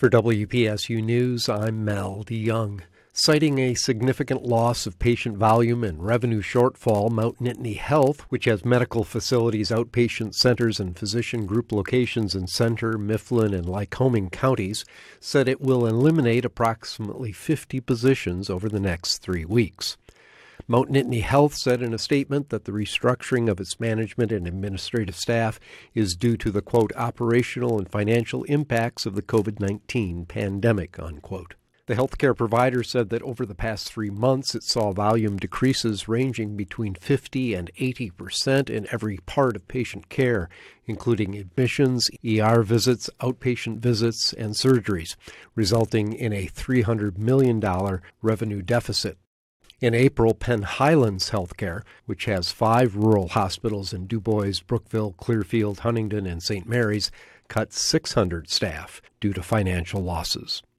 For WPSU News, I'm Mel DeYoung. Citing a significant loss of patient volume and revenue shortfall, Mount Nittany Health, which has medical facilities, outpatient centers, and physician group locations in Center, Mifflin, and Lycoming counties, said it will eliminate approximately 50 positions over the next 3 weeks. Mount Nittany Health said in a statement that the restructuring of its management and administrative staff is due to the, quote, operational and financial impacts of the COVID-19 pandemic, unquote. The healthcare provider said that over the past 3 months, it saw volume decreases ranging between 50 and 80% in every part of patient care, including admissions, ER visits, outpatient visits, and surgeries, resulting in a $300 million revenue deficit. In April, Penn Highlands Healthcare, which has 5 rural hospitals in DuBois, Brookville, Clearfield, Huntingdon, and St. Mary's, cut 600 staff due to financial losses.